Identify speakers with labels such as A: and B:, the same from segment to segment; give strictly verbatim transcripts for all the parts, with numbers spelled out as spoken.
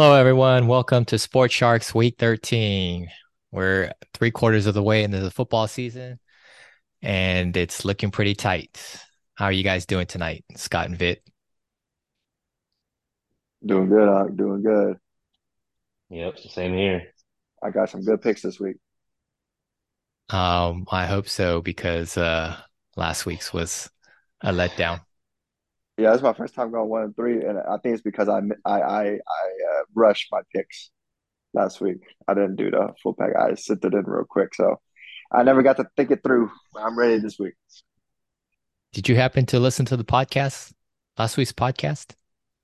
A: Hello, everyone. Welcome to Sports Sharks Week thirteen. We're three quarters of the way into the football season, and it's looking pretty tight. How are you guys doing tonight, Scott and Vit?
B: Doing good, uh, doing good.
C: Yep, same here.
B: I got some good picks this week.
A: Um, I hope so because uh, last week's was a letdown.
B: Yeah, it's my first time going one and three, and I think it's because I I I, I uh, rushed my picks last week. I didn't do the full pack. I sent it in real quick, so I never got to think it through. I'm ready this week.
A: Did you happen to listen to the podcast, last week's podcast?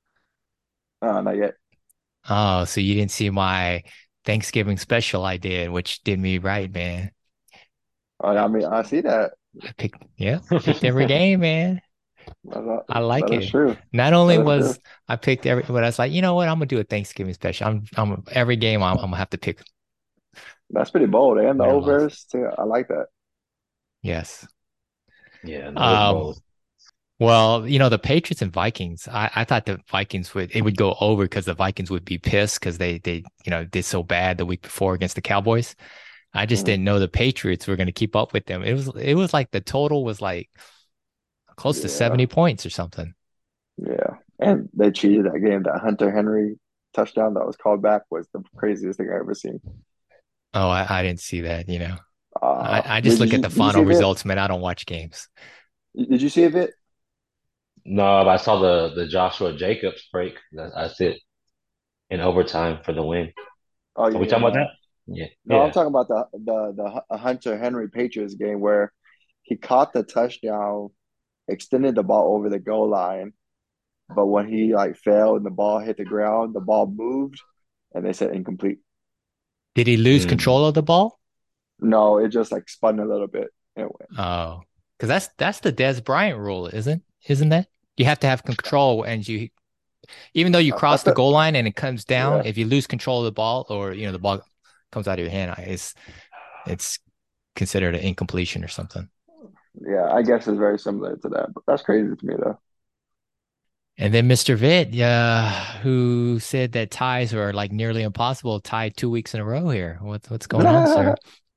B: Uh, not yet.
A: Oh, so you didn't see my Thanksgiving special I did, which did me right, man.
B: Uh, I mean, I see that.
A: I picked, yeah, picked every game, man.
B: That
A: I like
B: that is
A: it.
B: true.
A: Not only
B: That is true.
A: was I picked every, but I was like, you know what? I'm gonna do a Thanksgiving special. I'm, I'm every game. I'm, I'm gonna have to pick
B: That's pretty bold, and the
A: win or loss.
B: overs too. I like that.
A: Yes.
C: Yeah, that is
A: Um.
C: bold.
A: Well, you know, the Patriots and Vikings. I, I thought the Vikings would it would go over because the Vikings would be pissed because they they you know did so bad the week before against the Cowboys. I just
B: Mhm.
A: didn't know the Patriots were going to keep up with them. It was it was like the total was like close to
B: Yeah,
A: seventy points or something.
B: yeah, and they cheated that game. That Hunter Henry touchdown that was called back was the craziest thing I ever seen.
A: Oh, I, I didn't see that, you know. I,
B: Uh,
A: I just
B: did
A: look at
B: you
A: the
B: did you see
A: final
B: a bit?
A: results, man. I don't watch games.
B: Did you see a bit?
C: No, but I saw the the Joshua Jacobs break. That- That's it in overtime for the win.
B: Oh
C: Are
B: yeah,
C: we
B: yeah,
C: talking about
B: no,
C: that? Yeah,
B: no. I'm
C: yeah.
B: talking about the the the Hu- Hunter Henry Patriots game where he caught the touchdown, extended the ball over the goal line, but when he like fell and the ball hit the ground, the ball moved, and they said incomplete.
A: Did he lose
C: Mm.
A: control of the ball?
B: No, it just like spun a little bit. It went.
A: Oh, because that's that's the Des Bryant rule, isn't isn't that? You have to have control, and you even though you
B: I, I
A: cross the
B: thought,
A: goal line and it comes down,
B: yeah,
A: if you lose control of the ball or you know the ball comes out of your hand, it's it's considered an incompletion or something.
B: yeah. I guess it's very similar to that, but that's crazy to me though.
A: And then Mister Vitt, uh, who said that ties are like nearly impossible, tied two weeks in a row here. What's what's going on, sir?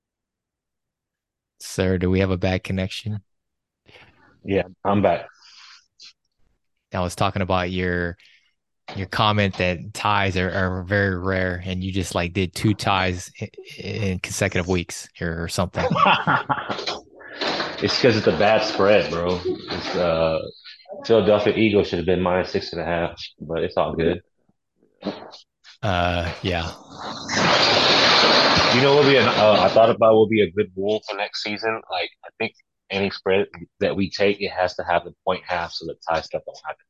A: Sir, do we have a bad connection?
C: Yeah, I'm back.
A: I was talking about your your comment that ties are, are very rare, and you just like did two ties in, in consecutive weeks here or something.
C: It's because it's a bad spread, bro. It's uh Philadelphia Eagles should have been minus six and a half, but it's all
B: Yeah,
C: good.
A: Uh, yeah.
C: You know what would be an, uh, I thought about what would be a good rule for next season. Like I think any spread that we take, it has to have the point half so that tie stuff don't happen.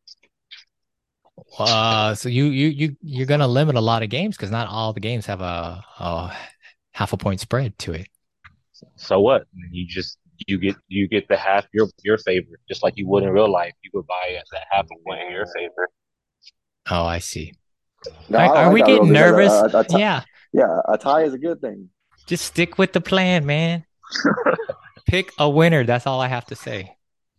A: Uh, so you you you you're gonna limit a lot of games because not all the games have a, a half a point spread to it.
C: So what? You just you get you get the half your your favor, just like you would in real life. You would buy that half a point in your favor.
A: Oh, I see.
B: no,
A: Are,
B: I don't
A: are
B: like
A: we
B: that rule
A: getting
B: because a,
A: nervous?
B: a, a t-
A: Yeah,
B: yeah, a tie is a good thing.
A: just stick with the plan, man. Pick a winner. That's all I have to say.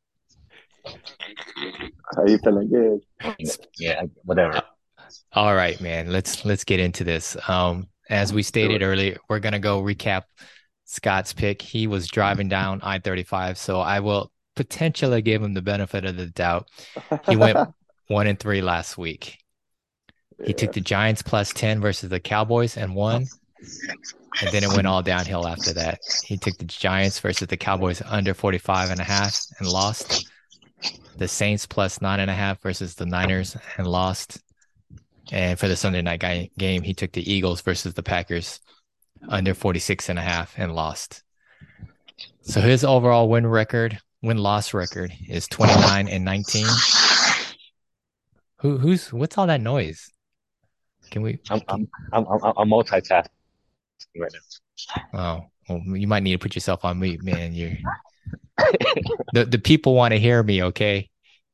B: Are you feeling good?
C: Yeah, whatever.
A: Uh, all right, man. Let's let's get into this. Um, as we
B: Let's do
A: stated
B: it.
A: earlier, we're gonna go recap Scott's pick. He was driving down I thirty-five, so I will potentially give him the benefit of the doubt. He went one and three last week. He took
B: Yeah.
A: the Giants plus ten versus the Cowboys and won, and then it went all downhill after that. He took the Giants versus the Cowboys under forty-five and a half and lost. The Saints plus nine and a half versus the Niners and lost. And for the Sunday night game, he took the Eagles versus the Packers under forty-six and a half and lost. So his overall win record, win loss record is twenty-nine and nineteen. Who who's what's all that noise? Can we
C: I'm
A: can,
C: I'm I'm I'm, I'm multitasking right
A: oh, well, you might need to put yourself on mute, man. You're
C: now.
A: the, the people want to hear me, okay?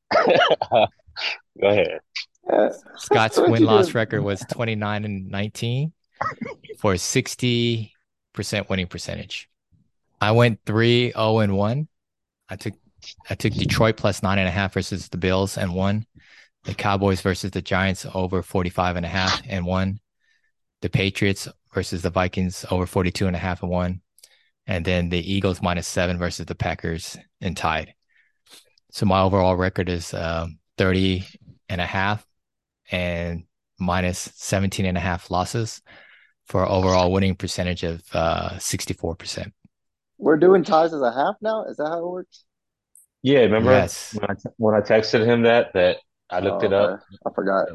C: Go ahead.
B: Yeah.
A: Scott's
B: What
A: win
B: you
A: loss
B: do?
A: record was twenty-nine and nineteen for a sixty percent winning percentage. I went three oh and one. I took I took Detroit plus nine and a half versus the Bills and won. The Cowboys versus the Giants over forty-five and a half and one. The Patriots versus the Vikings over forty-two and a half and one. And then the Eagles minus seven versus the Packers and tied. So my overall record is um, thirty and a half and minus seventeen and a half losses for an overall winning percentage of uh, sixty-four percent.
B: We're doing ties as a half now. Is that how it works?
C: Yeah, remember
A: Yes.
C: when I when I texted him that that I looked
B: Oh,
C: it up.
B: okay. I forgot.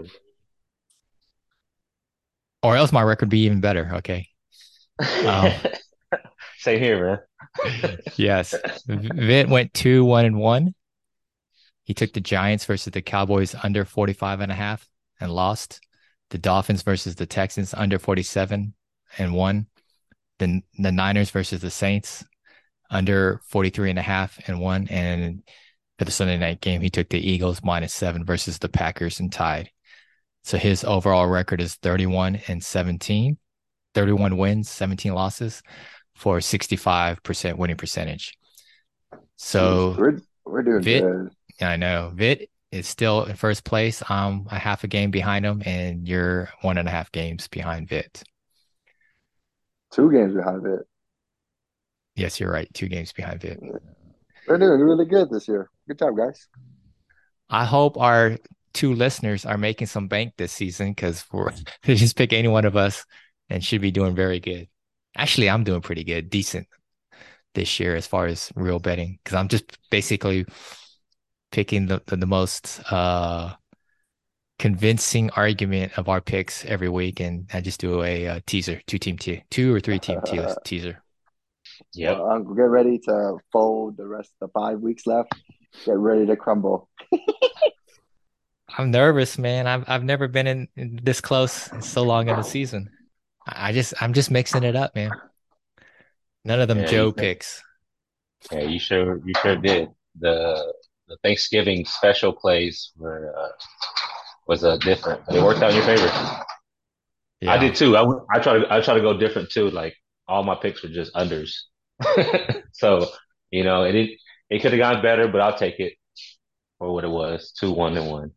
A: Or else my record would be even better. Okay. Um,
C: Same here,
A: yes. Vit went two, one, and one. He took the Giants versus the Cowboys under forty-five and a half and lost. The Dolphins versus the Texans under forty-seven and won. The, the Niners versus the Saints under forty-three and a half and won. And for the Sunday night game, he took the Eagles minus seven versus the Packers and tied. So his overall record is thirty-one and seventeen, thirty-one wins, seventeen losses for sixty-five percent winning percentage. So
B: Jeez, we're we're doing
A: Vit,
B: good.
A: I know Vit is still in first place. I'm a half a game behind him, and you're one and a half games behind Vit.
B: Two games behind it.
A: Yes, you're right. Two games behind Vit.
B: We're doing really good this year. Good job, guys.
A: I hope our two listeners are making some bank this season because they just pick any one of us and should be doing very good. Actually, I'm doing pretty good, decent this year as far as real betting because I'm just basically picking the, the, the most uh, convincing argument of our picks every week, and I just do a, a teaser, two team te- two or three team te- teaser.
C: Yep.
B: Well, I'm get ready to fold the rest of the five weeks left. Get ready to crumble.
A: I'm nervous, man. I've I've never been in, in this close in so long of a season. I I just I'm just mixing it up, man. None of them
C: Yeah,
A: Joe
C: you,
A: picks.
C: yeah, you sure you sure did. The the Thanksgiving special plays were uh, was uh, different, but it worked out in your favor. I
A: Yeah.
C: did too. I I try to I try to go different too. Like all my picks were just unders. So you know it it, it could have gone better, but I'll take it for what it was. Two one and one.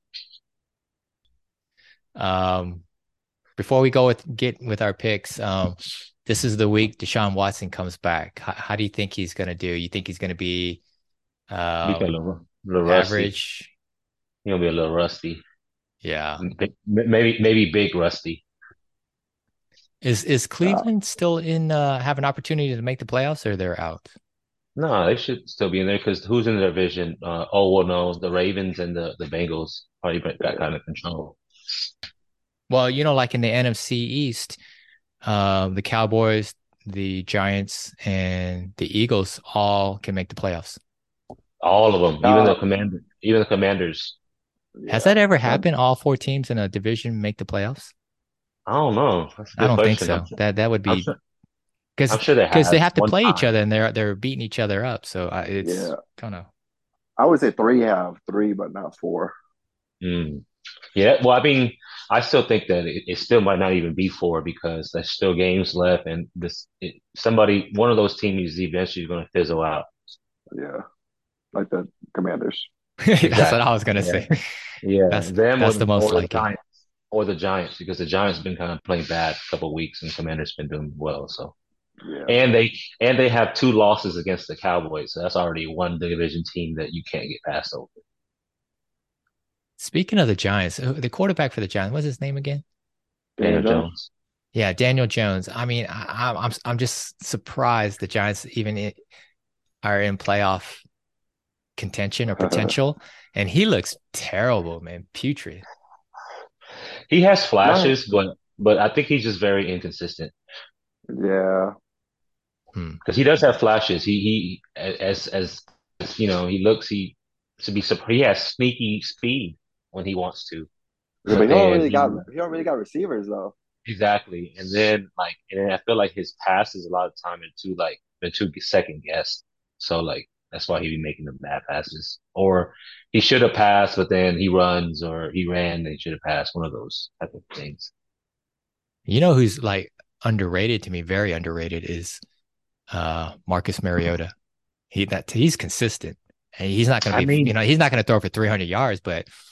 A: Um, before we go with get with our picks, um, this is the week Deshaun Watson comes back. How, how do you think he's gonna do? You think he's gonna be
C: Be a
A: um
C: little, little rusty.
A: average?
C: He'll be a little rusty.
A: Yeah.
C: Maybe maybe big rusty.
A: Is is
B: Uh,
A: Cleveland still in uh have an opportunity to make the playoffs or they're out?
C: No, they should still be in there because who's in the division? Uh, oh well, no, the Ravens and the the Bengals probably got that kind of control.
A: Well, you know, like in the N F C East, um, the Cowboys, the Giants, and the Eagles all can make the playoffs.
C: All of them, even the
B: uh,
C: commander, even the Commanders.
A: Has
B: yeah.
A: that ever
B: Um,
A: happened? All four teams in a division make the playoffs?
C: I don't know. That's a
A: I
C: good
A: don't think
C: question. I'm
A: so.
C: sure.
A: That that would
C: I'm
A: be
C: sure.
A: because
C: I'm sure they
A: because they
C: have
A: have to
C: one
A: play each
C: time.
A: other and they're they're beating each other up. So I, it's
B: yeah.
A: kind of
B: I would say three have three, but not four.
C: Mm. Yeah. Well, I mean, I still think that it, it still might not even be four because there's still games left, and this it, somebody, one of those teams is eventually going to fizzle out.
B: Yeah. Like the Commanders.
A: that's what
C: Exactly.
A: I was gonna
C: Yeah.
A: say.
C: Yeah.
A: That's
C: Them or
A: that's the
C: the,
A: most
C: or the
A: likely.
C: Giants or the Giants because the Giants been kind of playing bad a couple of weeks and Commanders been doing well. So
B: Yeah.
C: and they and they have two losses against the Cowboys, so that's already one division team that you can't get past over.
A: Speaking of the Giants, who- the quarterback for the Giants, what's his name again?
B: Daniel
C: Daniel
B: Jones.
C: Jones.
A: Yeah, Daniel Jones. I mean, I, I'm I'm I'm just surprised the Giants even i- are in playoff contention or potential, and he looks terrible, man, putrid.
C: He has
B: No.
C: flashes, but but I think he's just very inconsistent
B: Yeah.
A: Hmm.
C: because he does have flashes. He he as as you know he looks he to be surprised. He has sneaky speed when he wants to,
B: Yeah, but
C: but
B: he don't
C: then
B: really got
C: he
B: he don't really got receivers though.
C: exactly and then like and then I feel like his passes a lot of time into like they're too second guessed. So like that's why he be making the bad passes. Or he should have passed, but then he runs, or he ran and he should have passed. One of those type of things.
A: You know who's like underrated to me, very underrated, is uh Marcus Mariota. He that he's consistent, and he's not going
C: I
A: to be, you
C: mean,
A: know, he's not going to throw for three hundred yards, but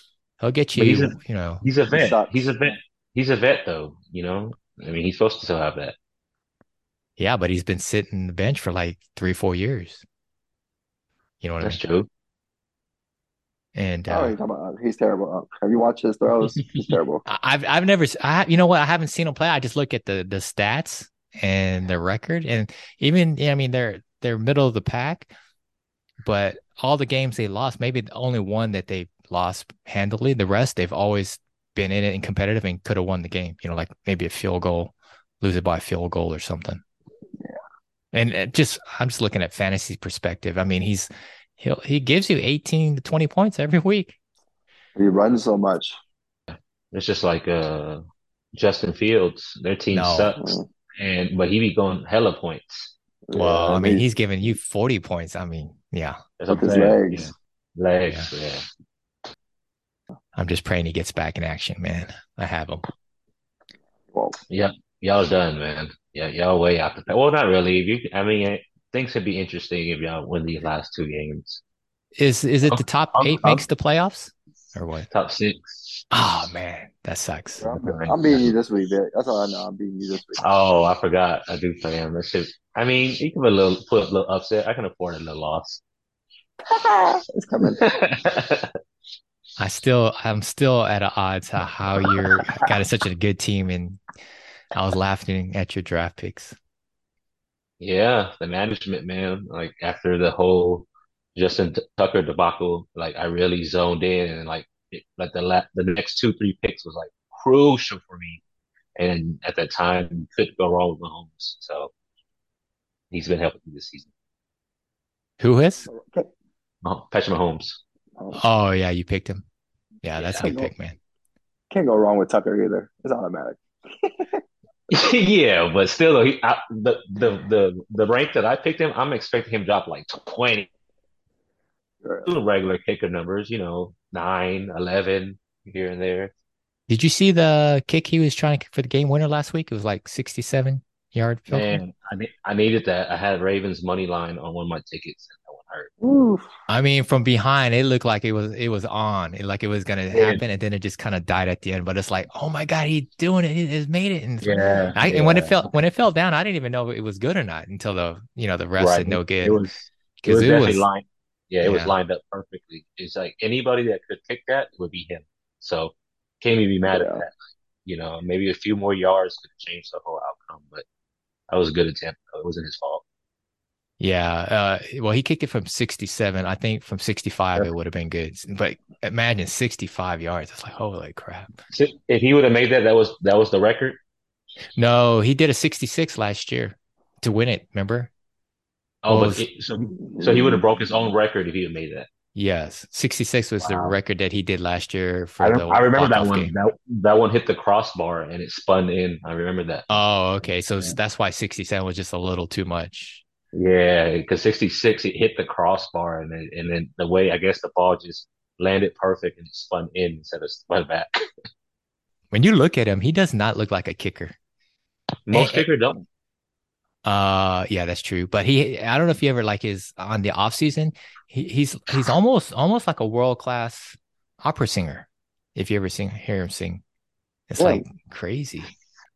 A: He'll get
C: But he's a
A: you, you know.
C: he's a
B: He
C: vet. He's a
B: sucks.
C: vet. He's a vet though. You know. I mean, he's supposed to still have that.
A: Yeah, but he's been sitting the bench for like three, four years. You know what I
C: That's
A: mean?
C: true.
A: And
B: Oh,
A: uh,
B: he's talking about he's terrible. Have you watched his throws? He's terrible.
A: I- I've I've never, s- I you know what? I haven't seen him play. I just look at the the stats and the record, and even yeah, I mean they're they're middle of the pack, but all the games they lost, maybe the only one that they lost handily. The rest they've always been in it and competitive and could have won the game. You know, like maybe a field goal, lose it by a field goal or something. And it just I'm just looking at fantasy perspective. I mean, he's he'll he gives you eighteen to twenty points every week.
B: He runs so much.
C: It's just like uh Justin Fields. Their team
A: No.
C: sucks,
B: Mm,
C: and but he be going hella points.
A: Well,
B: yeah,
A: I
B: and
A: mean,
B: he
A: he's giving you forty points. I mean, yeah,
C: That's what
B: with
C: I'm
B: his
C: saying. Yeah,
B: legs.
A: yeah.
C: legs. Yeah.
A: I'm just praying he gets back in action, man. I have him.
B: Well,
C: Yeah, y'all done, man. Yeah, y'all way out the. Well, not really. If you, I mean, eh, things could be interesting if y'all win these last two games.
A: Is is it
C: I'm,
A: the top
C: I'm,
A: eight makes
C: I'm
A: the playoffs or what?
C: top six.
A: Oh man, that sucks.
B: I'm, I'm beating you this week, Vic. That's all I know. I'm beating you this week.
C: Oh, I forgot. I do play him. That shit. I mean, you can put a little, put a little upset. I can afford a little loss.
B: It's coming.
A: I still I'm still at odds how, how you're got such a good team, and I was laughing at your draft picks.
C: Yeah, the management, man. Like after the whole Justin T- Tucker debacle, like I really zoned in and like it, like the la the next two three picks was like crucial for me. And at that time, you couldn't go wrong with Mahomes. So he's been helping me this season.
A: Who is?
B: Can't,
C: Mah- Patrick Mahomes.
A: Oh yeah, you picked him. Yeah, that's a
C: Yeah.
B: can't
A: good
B: go
A: pick, man.
B: can't go wrong with Tucker either. It's automatic.
C: Yeah, but still, though, he, I, the the the the rank that I picked him, I'm expecting him to drop like twenty,
B: Sure.
C: doing regular kicker numbers, you know, nine, eleven here and there.
A: Did you see the kick he was trying to kick for the game winner last week? It was like sixty-seven yard field goal.
C: Man, I ne- I needed that. I had Ravens money line on one of my tickets, and that one hurt.
B: Oof.
A: I mean, from behind, it looked like it was it was on, it, like it was gonna
C: Yeah,
A: happen, and then it just kind of died at the end. But it's like, oh my god, he's doing it! He has made it, and,
C: yeah,
A: I, and when it
C: yeah.
A: fell when it fell down, I didn't even know it was good or not until the you know the ref
C: Right.
A: said no
C: It
A: good
C: was it
A: because
C: was
A: it
C: definitely
A: was
C: lined. Yeah, it was
A: yeah
C: lined up perfectly. It's like anybody that could kick that would be him. So can't even be mad at
B: Yeah.
C: that. You know, maybe a few more yards could have changed the whole outcome, but that was a good attempt. It wasn't his fault.
A: yeah. Uh, well, he kicked it from sixty-seven. I think from sixty-five it would have been good, but imagine sixty-five yards. It's like holy crap.
C: So if he would have made that, that was that was the record.
A: No, he did a sixty-six last year to win it. Remember?
C: Oh,
A: Well, it
C: but
A: was
C: it, so so he would have broke his own record if he had made that.
A: yes, sixty-six was the
C: Wow.
A: record that he did last year
C: I
A: for
C: rem-
A: the
C: I remember that
A: walk-off
C: one.
A: game.
C: That that one hit the crossbar and it spun in. I remember that.
A: Oh, okay. So
C: Yeah,
A: that's why sixty-seven was just a little too much.
C: yeah, because sixty-six it hit the crossbar and then and then the way I guess the ball just landed perfect and it spun in instead of spun back.
A: When you look at him, he does not look like a kicker. And,
C: Most kicker don't.
A: uh, yeah, that's true. But he, I don't know if you ever like his on the off season. He, he's he's almost almost like a world class opera singer. If you ever sing hear him sing, it's
B: Yeah.
A: like crazy.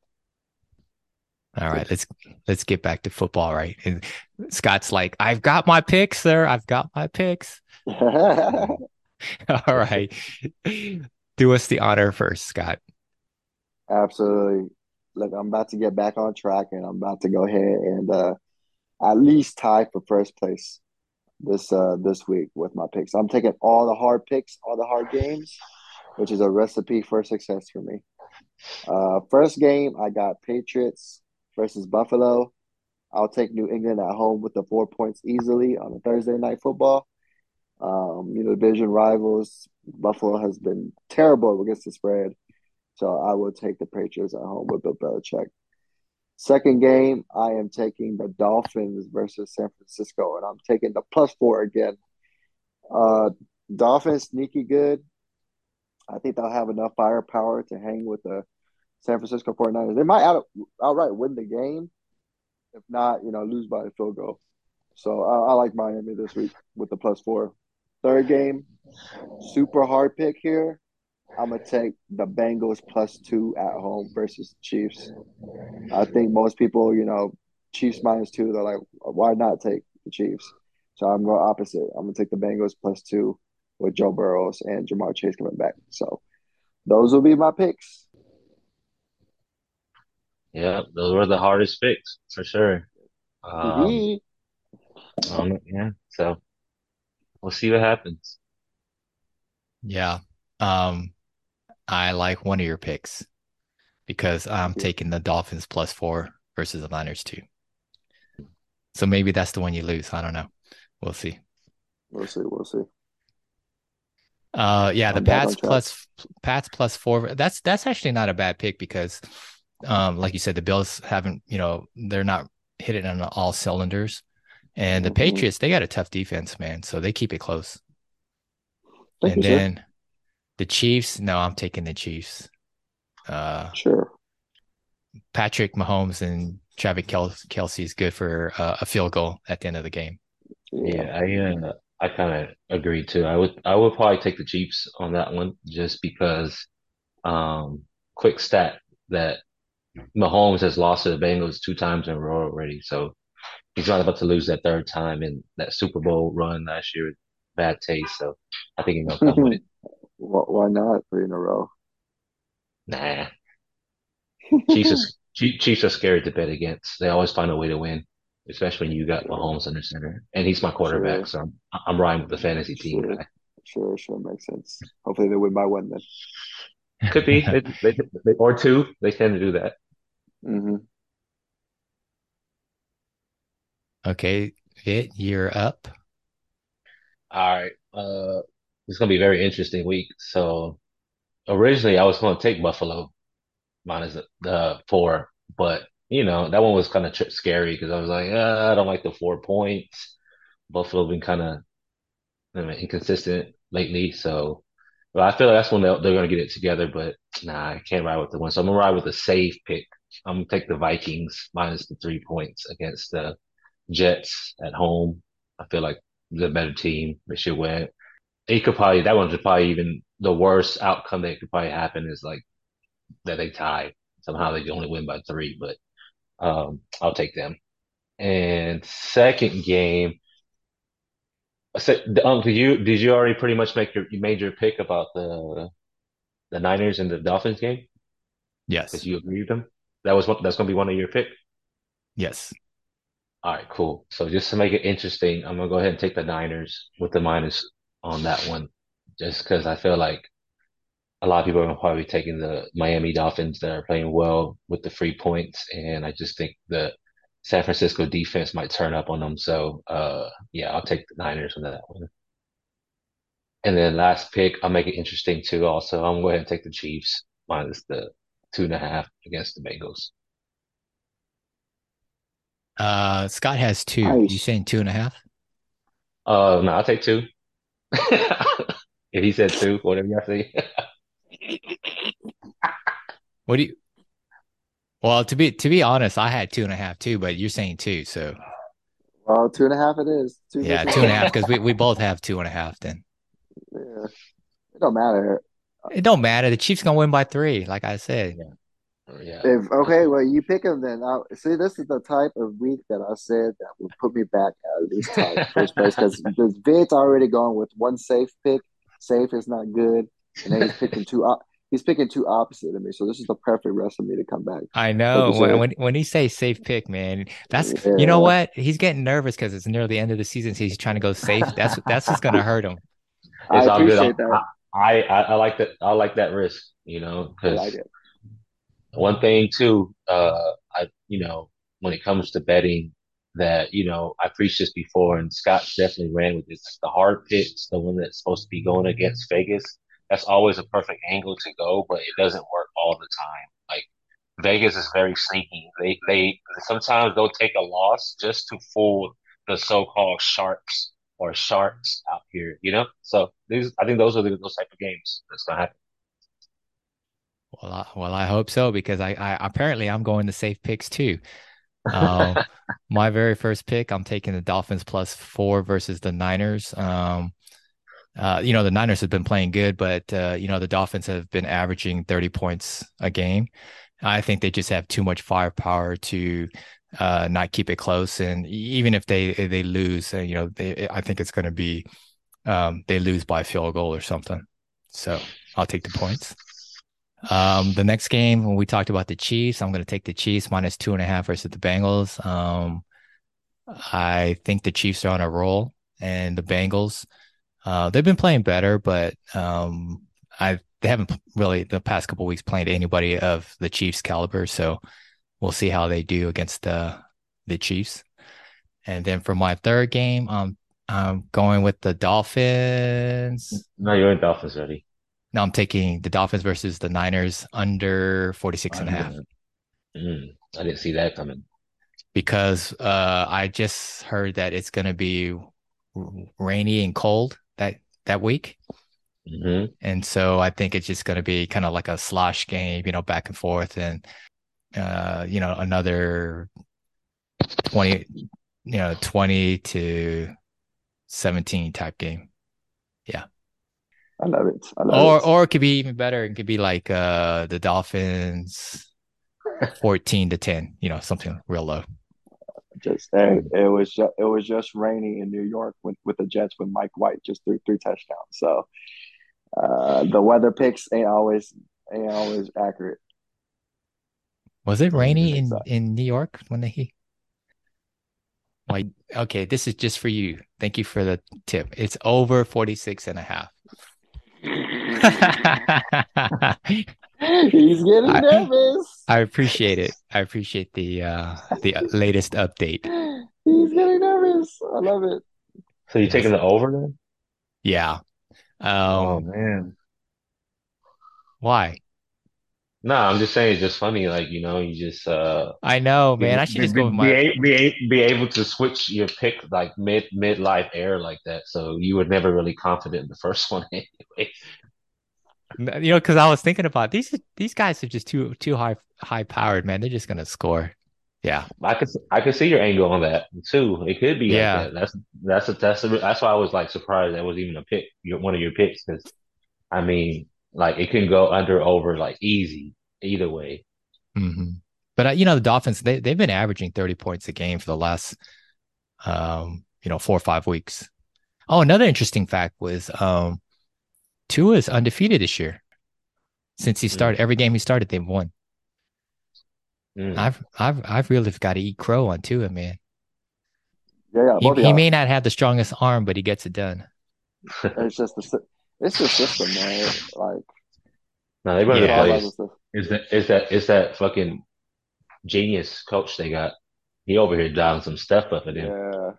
A: All right, let's let's get back to football, right? And Scott's like, I've got my picks, sir. I've got my picks. All right. Do us the honor first, Scott.
B: Absolutely. Look, I'm about to get back on track and I'm about to go ahead and uh, at least tie for first place this uh this week with my picks. I'm taking all the hard picks, all the hard games, which is a recipe for success for me. Uh first game I got Patriots versus Buffalo. I'll take New England at home with the four points easily on a Thursday night football. Um, you know, division rivals. Buffalo has been terrible against the spread. So I will take the Patriots at home with Bill Belichick. Second game, I am taking the Dolphins versus San Francisco, and I'm taking the plus four again. Uh, Dolphins sneaky good. I think they'll have enough firepower to hang with the San Francisco 49ers. They might out, outright win the game. If not, you know, lose by a field goal. So I, I like Miami this week with the plus four. Third game, super hard pick here. I'm gonna take the Bengals plus two at home versus Chiefs. I think most people, you know, Chiefs minus two, they're like, why not take the Chiefs? So I'm going opposite. I'm gonna take the Bengals plus two with Joe Burrows and Jamar Chase coming back. So those will be my picks.
C: Yeah, those were the hardest picks for sure. Um,
B: Hee
C: um, yeah, so we'll see what happens.
A: Yeah. Um, I like one of your picks because I'm
B: hee.
A: taking the Dolphins plus four versus the Niners too. So maybe that's the one you lose. I don't know. We'll see.
B: We'll see. We'll see.
A: Uh, yeah, the
B: I'm back on
A: Pats
B: track.
A: plus Pats plus four. That's that's actually not a bad pick because, um, like you said, the Bills haven't, you know, they're not hitting on all cylinders, and the
B: Mm-hmm.
A: Patriots they got a tough defense, man. So they keep it close.
B: Thank
A: And
B: you, sir.
A: then the Chiefs. No, I'm taking the Chiefs. Uh,
B: Sure.
A: Patrick Mahomes and Travis Kelce is good for uh, a field goal at the end of the game.
B: Yeah.
C: Yeah, I uh, I kind of agree too. I would I would probably take the Chiefs on that one just because um quick stat that Mahomes has lost to the Bengals two times in a row already. So he's not about to lose that third time in that Super Bowl run last year. Bad taste. So I think he's gonna come with it.
B: Why not three in a row?
C: Nah, Chiefs is Chiefs are scary to bet against. They always find a way to win, especially when you got Mahomes under center, and he's my quarterback.
B: Sure.
C: So I'm I'm riding with the fantasy team
B: Sure.
C: guy.
B: Sure. Sure. Makes sense. Hopefully they win by one then.
C: Could be they, they, they, or two. They tend to do that.
B: Mm-hmm.
A: Okay, Vit, you're up.
C: All right. Uh, it's gonna be a very interesting week. So originally I was going to take Buffalo minus the, the four, but you know that one was kind of tr scary because I was like, uh, I don't like the four points. Buffalo been kind of I mean, inconsistent lately, so but I feel like that's when they're, they're going to get it together. But nah, I can't ride with the one, so I'm gonna ride with a safe pick. I'm gonna take the Vikings minus the three points against the Jets at home. I feel like the better team. They should win. It could probably that one's probably even the worst outcome that could probably happen is like that they tie. Somehow they only win by three, but um, I'll take them. And second game, so, um, did you did you already pretty much make your you made your pick about the the Niners and the Dolphins game because
A: Yes,
C: you agreed with them? That was what that's gonna be one of your pick.
A: yes.
C: All right, cool. So just to make it interesting, I'm gonna go ahead and take the Niners with the minus on that one, just because I feel like a lot of people are probably taking the Miami Dolphins that are playing well with the free points, and I just think the San Francisco defense might turn up on them. So, uh, yeah, I'll take the Niners on that one. And then last pick, I'll make it interesting too. Also, I'm going to go ahead and take the Chiefs minus the two and a half against the Bengals.
A: Uh, Scott has two. You
B: Nice.
A: saying two and a half?
C: Uh, no, I'll take two. If he said two, whatever you say.
A: What do you? Well, to be to be honest, I had two and a half too, but you're saying two, so
B: Well, two and a half it is. Two
A: yeah,
B: versus
A: two and a half
B: one.
A: because we, we both have two and a half. Then
B: Yeah. It don't matter.
A: it don't matter. The Chiefs gonna win by three, like I said.
C: Yeah, yeah.
B: If
C: That's
B: okay, well you pick them then. I, see, this is the type of week that I said that would put me back at this time first place because because Vid's already gone with one safe pick. Safe is not good, and then he's picking two. Op- he's picking two opposite of me. So this is the perfect rest for me to come back.
A: I
B: Like
A: know
B: you
A: when
B: said,
A: when when he say safe pick, man, that's you know
B: yeah.
A: what? He's getting nervous because it's near the end of the season, so he's trying to go safe. That's that's what's gonna hurt him.
B: I
C: it's all good. I,
B: appreciate that.
C: I, I, I like that. I like that risk, you know,
B: I like
C: because
B: it.
C: one thing too, uh, I, you know, when it comes to betting that, you know, I preached this before and Scott definitely ran with this. The hard picks, the one that's supposed to be going against Vegas, that's always a perfect angle to go, but it doesn't work all the time. Like Vegas is very sneaky. They, they, sometimes they'll take a loss just to fool the so-called sharps or sharks out here, you know? So these, I think those are the, those type of games that's gonna happen.
A: Well, I, well, I hope so because I, I apparently I'm going to safe picks too. Um, my very first pick, I'm taking the Dolphins plus four versus the Niners. Um, Uh, you know, the Niners have been playing good, but uh, you know, the Dolphins have been averaging thirty points a game. I think they just have too much firepower to uh, not keep it close. And even if they they lose, uh, you know, they, I think it's going to be um, they lose by a field goal or something. So I'll take the points. Um, the next game, when we talked about the Chiefs, I'm going to take the Chiefs minus two and a half versus the Bengals. Um, I think the Chiefs are on a roll, and the Bengals, uh, they've been playing better, but um, I they haven't really the past couple of weeks played anybody of the Chiefs caliber. So we'll see how they do against the the Chiefs. And then for my third game, um, I'm going with the Dolphins.
C: No, you're in Dolphins already.
A: No, I'm taking the Dolphins versus the Niners under forty-six and a half
C: Under. Mm, I didn't see that coming.
A: because uh, I just heard that it's going to be rainy and cold that that week.
C: Hmm.
A: And so I think it's just going to be kind of like a slosh game, you know, back and forth and, uh, you know, another twenty, you know, twenty to seventeen type game. Yeah.
B: I love it. I love
A: Or,
B: it.
A: or it could be even better. It could be like, uh, the Dolphins fourteen to ten, you know, something real low.
B: Just it, it was just, it was just raining in New York with, with the Jets when Mike White just threw three touchdowns. So uh, the weather picks ain't always ain't always accurate.
A: Was it
B: Weather
A: rainy
B: picks
A: in,
B: up.
A: in New York when they, like, okay, this is just for you. Thank you for the tip. It's over forty-six and a half.
B: He's getting
A: I
B: nervous.
A: I appreciate it. I appreciate the uh the latest update.
B: He's getting nervous. I love it.
C: So you taking
A: Yes.
C: the over then?
A: Yeah.
C: Oh
A: Um,
C: man.
A: why?
C: No, I'm just saying it's just funny, like, you know, you just uh
A: I know,
C: be
A: man. I should
C: be
A: just go with
C: be,
A: my,
C: a- be, a- be able to switch your pick like mid mid life air like that. So you were never really confident in the first one anyway.
A: you know, because I was thinking about these these guys are just too too high high powered, man. They're just gonna score. Yeah.
C: I could I could see your angle on that too. It could be like
A: Yeah.
C: that. That's that's a, that's a, that's why I was like surprised that was even a pick, your one of your picks, because I mean, like it can go under over like easy either way.
A: Hmm. But uh, you know, the Dolphins, they they've been averaging thirty points a game for the last um, you know, four or five weeks. Oh, another interesting fact was um Tua is undefeated this year. Since he
C: Mm,
A: started every game he started, they've won.
C: mm.
A: I've I've I've really got to eat crow on Tua, man.
B: Yeah, yeah,
A: He
B: both of
A: he
B: y'all.
A: may not have the strongest arm, but he gets it done.
B: It's just the sy- it's the system, man. Like
C: No, they run
B: it's
C: the
B: all
A: Yeah.
B: about the
C: plays.
B: system.
C: Is that is that is that fucking genius coach they got? He over here dialing some stuff up at him.
B: Yeah,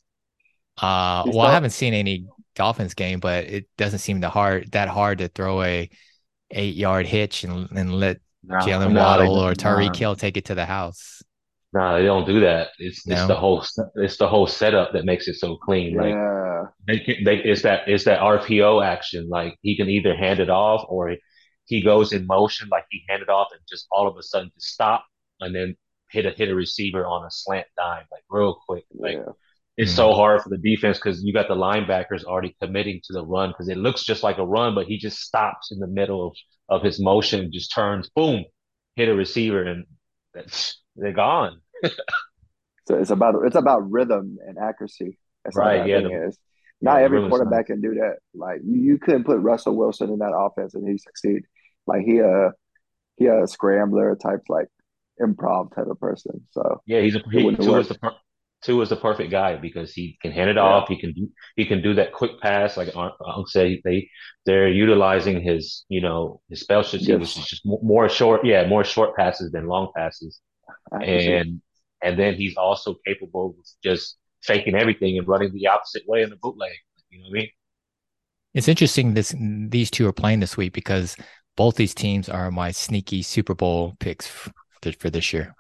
A: Uh,
B: he's
A: well, I
B: tough.
A: haven't seen any Dolphins game, but it doesn't seem that hard that hard to throw a eight yard hitch and and let
C: No,
A: Jalen
C: no, they
A: Waddle or Tyreek
C: no,
A: Hill take it to the house.
C: no, they don't do that. It's it's the
A: No.
C: whole it's the whole setup that makes it so clean. Like
B: Yeah,
C: they can, they it's that it's that R P O action. Like he can either hand it off or he goes in motion, like he handed off and just all of a sudden just stop and then hit a hit a receiver on a slant dime, like real quick. Like
B: yeah,
C: it's so
A: Mm.
C: hard for the defense because you got the linebackers already committing to the run because it looks just like a run, but he just stops in the middle of, of his motion, just turns, boom, hit a receiver, and that's, they're gone.
B: so it's about it's about rhythm and accuracy. That's all
C: Right?
B: that
C: Yeah.
B: thing
C: The
B: is.
C: yeah
B: Not
C: the
B: every
C: room is
B: quarterback
C: nice.
B: can do that. Like you, you couldn't put Russell Wilson in that offense and he succeed. Like he a he a scrambler type like improv type of person. So
C: Yeah, he's a
B: it
C: he.
B: wouldn't
C: Two is
B: work.
C: the per, two is the perfect guy because he can hand it
B: Yeah.
C: off. He can do he can do that quick pass. Like Unc said, they they're utilizing his you know his specialty, which is
B: Gifts,
C: just mo- more short. Yeah, more short passes than long passes.
B: accuracy.
C: and and then he's also capable of just faking everything and running the opposite way in the bootleg. You know what I mean?
A: It's interesting this these two are playing this week because both these teams are my sneaky Super Bowl picks f- for this year.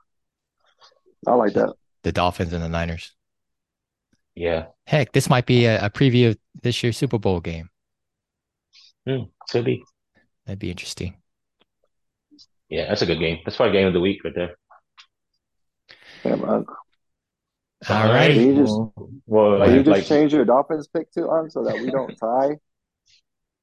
B: I like
A: The,
B: that.
A: the Dolphins and the Niners.
C: Yeah,
A: Heck, this might be a, a preview of this year's Super Bowl game.
C: hmm, could be.
A: That'd be interesting.
C: Yeah, that's a good game. That's probably game of the week right there.
B: Yeah, man.
A: All
C: All right.
B: Can
A: righty.
B: you just
C: Well, well,
B: can
A: What?
B: you
C: like
B: just
C: like
B: change your Dolphins pick to on so that we don't tie?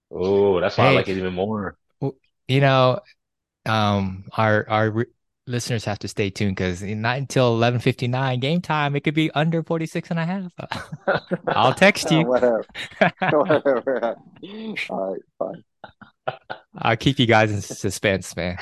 C: Oh, that's why I
A: Hey,
C: like it even more.
A: w- you know, um, our our re- listeners have to stay tuned because not until eleven fifty-nine game time, it could be under forty-six and a half. I'll text you.
B: Whatever. Whatever. All right, fine.
A: I'll keep you guys in suspense, man.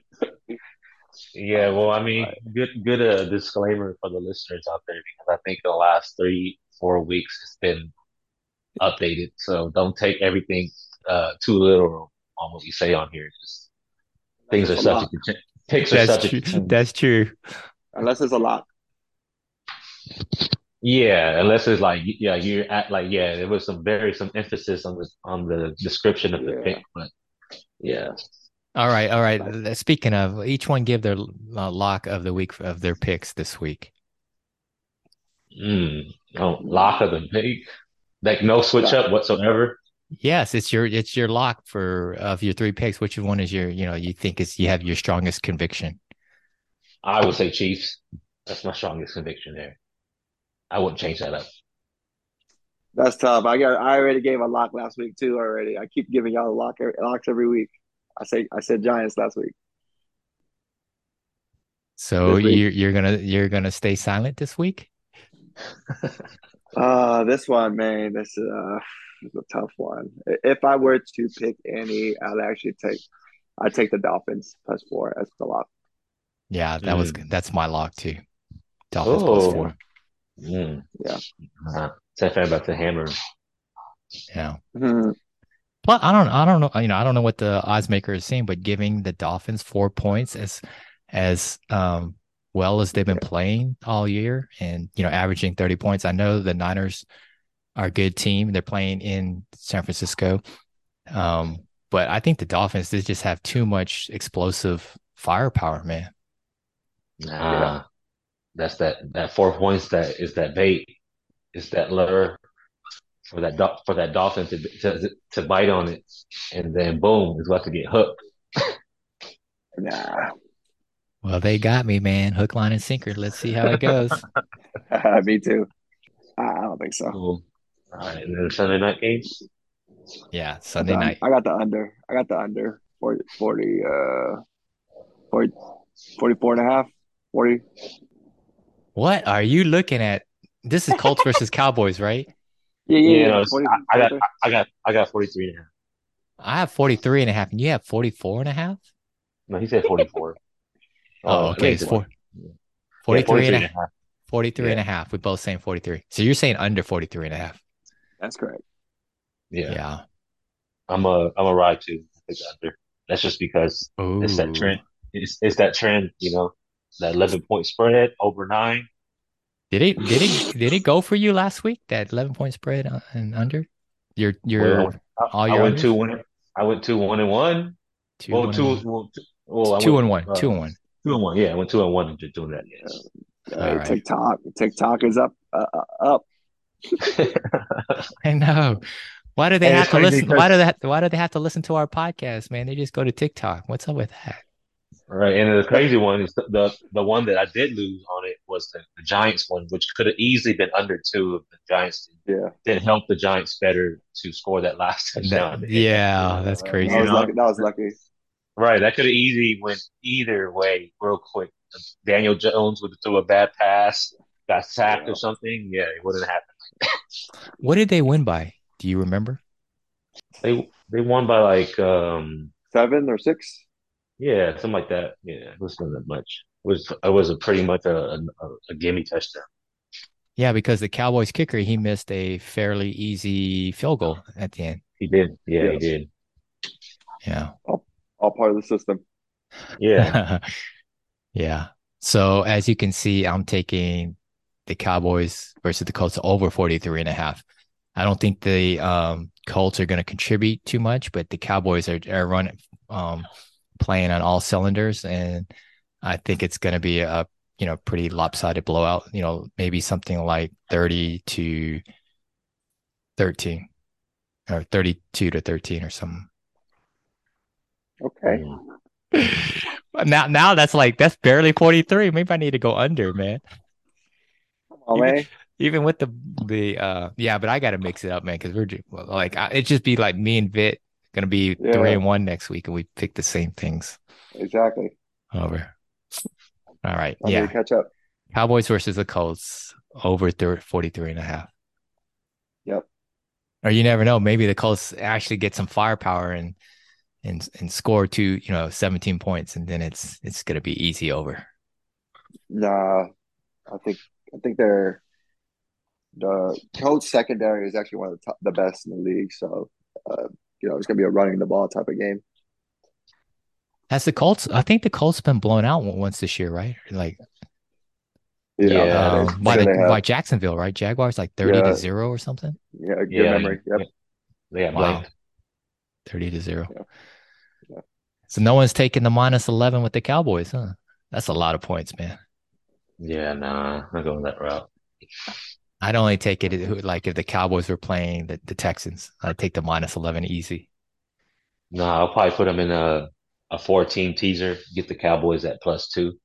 C: Yeah,
B: All
C: well,
B: right,
C: I
B: all
C: mean,
B: right.
C: good good uh, disclaimer for the listeners out there because I think the last three, four weeks it's been updated. So don't take everything uh too literal on what we say on here. Just
B: Unless
C: things are
B: it's a
C: subject
B: lock.
C: to change. Picks are
A: That's
C: subject
A: true.
C: to change.
A: That's true.
B: Unless it's a lock.
C: Yeah, unless it's like yeah, you're at like yeah, there was some very some emphasis on the on the description of the
B: Yeah,
C: pick, but yeah.
B: yeah.
A: All right, all right.
B: Nice.
A: Speaking of, each one give their uh, lock of the week of their picks this week.
C: Mm. Oh, lock
B: Mm.
C: of the pick. Like no switch
B: Yeah.
C: up whatsoever.
A: Yes, it's your it's your lock for of your three picks. Which one is your, you know, you think is you have your strongest conviction?
C: I would say Chiefs. That's my strongest conviction there. I wouldn't change that up.
B: That's tough. I got. I already gave a lock last week too. Already. I keep giving y'all a lock locks every week. I say. I said Giants last week.
A: So
B: This week.
A: you're you're gonna you're gonna stay silent this week?
B: Uh, this one, man. This uh, is a tough one. If I were to pick any, I'd actually take. I'd take the Dolphins plus four as the lock.
A: Yeah, that was
C: Mm.
A: that's my lock too. Dolphins plus
B: Yeah.
C: Oh.
A: four.
C: Mm.
B: Yeah.
C: Uh, Stefan about to hammer.
A: Yeah.
B: Mhm.
A: But I don't I don't know, you know, I don't know what the odds maker is saying, but giving the Dolphins four points as as um well as they've been
B: Yeah.
A: playing all year and, you know, averaging thirty points. I know the Niners are a good team. They're playing in San Francisco. Um, but I think the Dolphins, they just have too much explosive firepower, man.
B: Yeah.
C: Nah, that's that that four points that is that bait. Is that lure for that do- for that dolphin to, to to bite on it, and then boom, it's about to get hooked.
B: Nah.
A: Well, they got me, man. Hook, line, and sinker. Let's see how it goes.
B: Me too. I, I don't think so.
C: Cool. All right, and then the Sunday night games.
A: Yeah,
B: I got
A: Sunday
B: the
A: night.
B: I got the under. I got the under forty, forty uh forty, forty-four and a half, forty.
A: What are you looking at? This is Colts versus Cowboys, right?
B: Yeah, yeah,
C: Yeah,
B: yeah.
C: no, it's,
B: forty,
C: I, I got
B: forty-three.
C: I got I got forty three and a half.
A: I have forty-three and a half, and you have forty-four and a half?
C: No, he said forty four.
A: Oh,
C: Oh, I
A: okay.
C: think
A: It's
C: it was.
A: four,
C: Yeah,
A: forty-three
C: forty
A: and
C: three and
A: a,
C: a half.
A: forty-three and
C: Yeah,
A: a half. We both saying forty-three. So you're saying under forty-three and a half.
B: That's correct.
C: yeah.
A: Yeah.
C: I'm a I'm a ride too. I think under. That's just because it's that
A: Ooh.
C: trend. It's it's that trend, you know, that eleven point spread over nine.
A: Did it did it did it go for you last week? That eleven point spread uh, and under? Your
C: Well, I
A: your
C: went, I,
A: all
C: I
A: your
C: went two
A: unders?
C: one. I went two one and one.
A: Two,
C: Well,
A: one, and
C: two.
A: one.
C: Well, two, well I
A: Two
C: went
A: and one. Two
C: uh,
A: and one.
C: two and one. Yeah, I went two and one into doing that.
A: All
B: Uh,
A: right.
B: TikTok, TikTok is up, uh, uh, up.
C: Yes.
A: I know. Why do they
C: And it's
A: have to
C: crazy
A: listen? Why
C: because
A: do they have, why do they have to listen to our podcast, man? They just go to TikTok. What's up with that?
C: right, and the crazy one is the, the the one that I did lose on it was the, the Giants one, which could have easily been under two if the Giants
B: Yeah,
C: didn't help the Giants better to score that last
A: That,
C: touchdown at the end.
A: yeah,
B: yeah.
A: that's
B: That
C: You
A: crazy.
B: was lucky.
C: know,
B: That was lucky.
C: right? That could have easily went either way real quick. Daniel Jones would have threw a bad pass, got sacked or
B: Yeah,
C: something. Yeah, it wouldn't happen.
A: What did they win by? Do you remember?
C: They they won by like um
B: seven or six.
C: yeah, something like that. Yeah, it wasn't that much. It was it was a pretty much a a, a gimme touchdown.
A: Yeah, because the Cowboys kicker, he missed a fairly easy field goal at the end.
C: He did. Yeah, he
B: Yeah,
C: did.
A: Yeah.
B: all, all part of the system.
C: Yeah.
A: Yeah. So as you can see, I'm taking the Cowboys versus the Colts over forty-three and a half. I don't think the um, Colts are going to contribute too much, but the Cowboys are, are running, um, playing on all cylinders. And I think it's going to be a, you know, pretty lopsided blowout, you know, maybe something like thirty to thirteen or thirty-two to thirteen or something.
B: Okay.
C: Mm.
A: But now, now that's like, that's barely forty-three. Maybe I need to go under, man.
B: Come on,
A: Even,
B: man.
A: even with the, the, uh, yeah, but I got to mix it up, man. Cause we're ju- well, like, I, it just be like me and Vit Gonna be three
B: Yeah,
A: and one next week, and we picked the same things
B: exactly.
A: over. All right.
B: I need to
A: Yeah.
B: catch up.
A: Cowboys versus the Colts over thir- forty-three and a half.
B: Yep.
A: Or you never know. Maybe the Colts actually get some firepower and and and score two, you know, seventeen points, and then it's it's gonna be easy over.
B: Nah, I think I think they're the Colts secondary is actually one of the top, the best in the league. So, uh, you know, it's gonna be a running the ball type of game.
A: Has the Colts? I think the Colts been blown out once this year, right? Like
B: Yeah,
C: Yeah,
B: they
A: um
B: for
A: by
B: sure
A: the
B: they have.
A: by Jacksonville, right? Jaguars like thirty to
B: Yeah,
A: zero or something.
B: yeah, good
C: yeah,
B: memory. Yep.
C: yeah. They got
A: Wow,
C: blanked.
A: thirty to zero.
B: Yeah, yeah.
A: So no one's taking the minus eleven with the Cowboys, huh? That's a lot of points, man.
C: Yeah, nah, not going that route.
A: I'd only take it like if the Cowboys were playing the, the Texans. I'd take the minus eleven easy.
C: No, I'll probably put them in a a four team teaser. Get the Cowboys at plus two.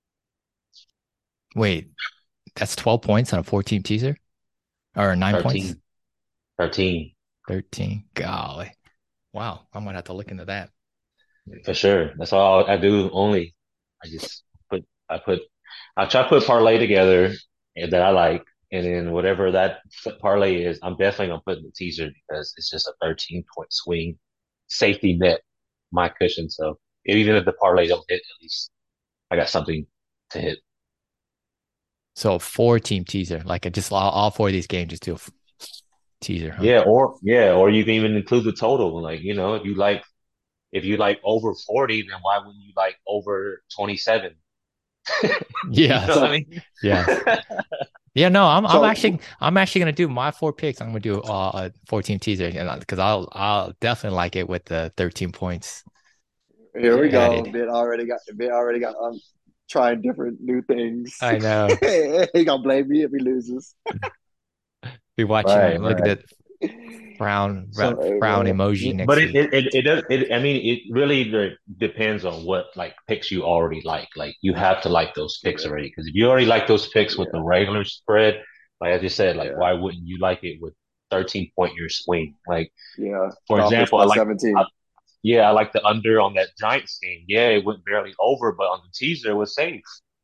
A: Wait, that's twelve points on a four-team teaser? Or nine points?
C: thirteen, thirteen
A: thirteen. Golly. Wow. I'm gonna have to look into that.
C: for sure. That's all I do. Only I just put I put I try to put parlay together that I like, and then whatever that parlay is, I'm definitely gonna put in the teaser because it's just a thirteen point swing, safety net, my cushion. So even if the parlay don't hit, at least I got something to hit.
A: So a four-team teaser, like I just all, all four of these games just do a f- teaser, huh?
C: Yeah, or yeah, or you can even include the total. Like, you know, if you like if you like over forty, then why wouldn't you like over twenty-seven? You know
A: Yes.
C: what I
B: So,
C: mean?
A: Yes. Yeah, no, I'm I'm actually
B: so
A: I'm actually gonna do my four picks. I'm gonna do uh, a four-team teaser, and because I'll I'll definitely like it with the thirteen points
B: here we go.
A: added.
B: Bit already got bit already got um trying different new things.
A: I know.
B: He gonna blame me if he loses.
A: Be watching.
C: Right,
A: Look at
C: right.
A: that frown
C: So,
B: Hey
A: frown
B: man,
A: emoji
C: but
A: next
C: it,
A: week.
C: it, it, it does, it, I mean, it really de- depends on what like picks you already like. Like you have to like those picks
B: yeah,
C: already. Because if you already like those picks with the
B: yeah,
C: regular spread, like I just said, like
B: yeah,
C: why wouldn't you like it with thirteen point year swing? Like,
B: yeah.
C: for
B: Dolphins
C: example, I
B: plus
C: like, I,
B: seventeen.
C: yeah, I like the under on that Giants game. Yeah, it went barely over, but on the teaser it was safe.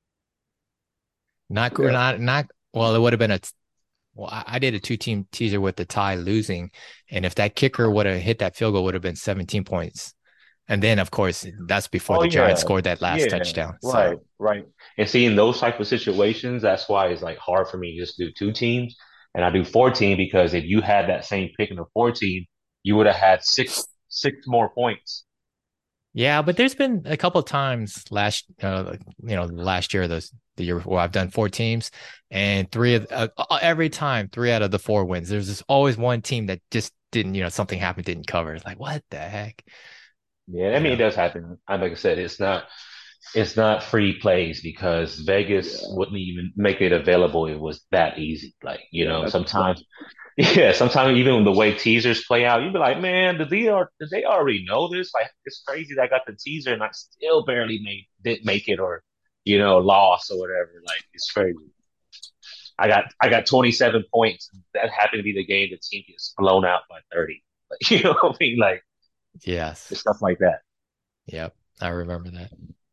A: Not
B: Yeah,
A: not not. Well, it would have been a. Well, I, I did a two-team teaser with the tie losing, and if that kicker would have hit that field goal, would have been seventeen points. And then, of course, that's before
C: Oh
A: the Giants
C: yeah,
A: scored that last
C: yeah,
A: touchdown. So
C: right, right. And see, in those type of situations, that's why it's like hard for me to just do two teams, and I do fourteen because if you had that same pick in the fourteen, you would have had six six more points.
A: yeah, but there's been a couple of times last, uh, you know, last year, the the year before, I've done four teams, and three of uh, uh, every time, three out of the four wins. There's just always one team that just didn't, you know, something happened, didn't cover. It's like, what the heck,
C: Yeah, I
A: you
C: mean it
A: know?
C: does happen. I like I said, it's not it's not free plays because Vegas
B: yeah,
C: wouldn't even make it available. It was that easy. Like, you
B: yeah.
C: know,
B: That's that,
C: sometimes yeah, sometimes even the way teasers play out, you'd be like, man, did they, are, did they already know this? Like, it's crazy that I got the teaser and I still barely made didn't make it or, you know, lost or whatever. Like, it's crazy. I got I got twenty-seven points. That happened to be the game the team gets blown out by thirty. Like, you know what I mean? Like,
A: Yes,
C: it's stuff like that.
A: yep, I remember that.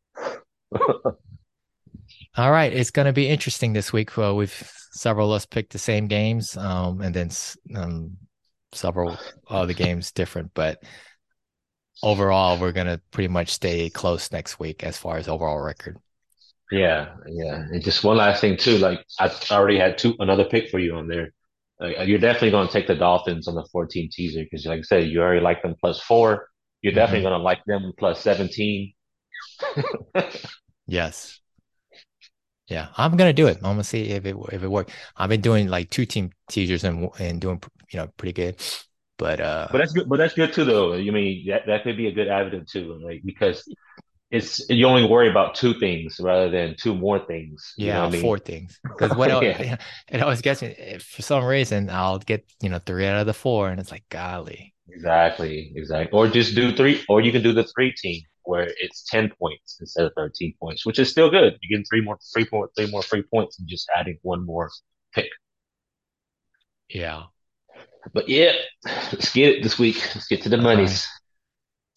A: All right, it's going to be interesting this week. Well, we've several of us picked the same games, um, and then um, several other games different, but overall, we're going to pretty much stay close next week as far as overall record.
C: Yeah, yeah. And just one last thing too, like I already had two another pick for you on there. Like, you're definitely going to take the Dolphins on the fourteen teaser because, like I said, you already like them plus four. You're definitely
A: Hmm.
C: going to like them plus seventeen.
A: Yes. Yeah, I'm gonna do it. I'm gonna see if it if it works. I've been doing like two team teasers and and doing you know pretty good, but uh,
C: But that's good. But that's good too, though. You mean that that could be a good avenue too, like because it's you only worry about two things rather than two more things. You know what
A: yeah,
C: I mean?
A: four things. Because what else,
C: Yeah,
A: it always gets me. If for some reason, I'll get you know three out of the four, and it's like golly.
C: exactly, exactly. Or just do three, or you can do the three team where it's ten points instead of thirteen points, which is still good. You get three more, three point, three more free points, and just adding one more pick.
A: Yeah.
C: But yeah, let's get it this week. Let's get to the
A: All right.
C: monies.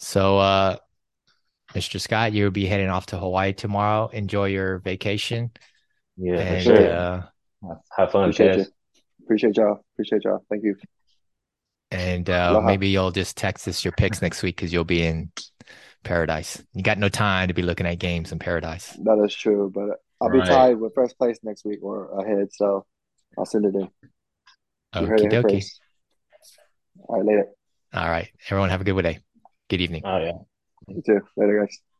A: So, uh, Mister Scott, you'll be heading off to Hawaii tomorrow. Enjoy your vacation,
C: Yeah, for
B: For
A: and
B: sure.
C: sure.
A: uh,
C: Have have fun,
B: Appreciate
C: Kez.
B: you. Appreciate y'all. Appreciate y'all. Thank you.
A: and uh,
B: Aloha.
A: maybe you'll just text us your picks next week because you'll be in paradise. You got no time to be looking at games in paradise.
B: That is true, but I'll be
C: Right.
B: tied with first place next week or ahead, so I'll send it in. You heard it
A: Okie
B: here
A: dokie.
B: first. All right, later.
A: All right. Everyone have a good day. Good evening.
C: Oh yeah.
B: You too. Later, guys.